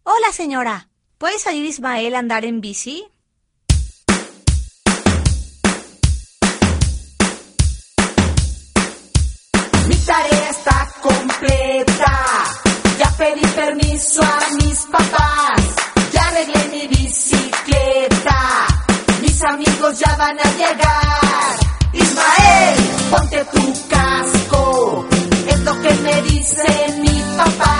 Hola, señora. ¿Puede salir Ismael a andar en bici? Mi tarea está completa. Ya pedí permiso a mis papás. Ya arreglé mi bicicleta. Mis amigos ya van a llegar. Ismael, ponte tu casco. Es lo que me dice mi papá.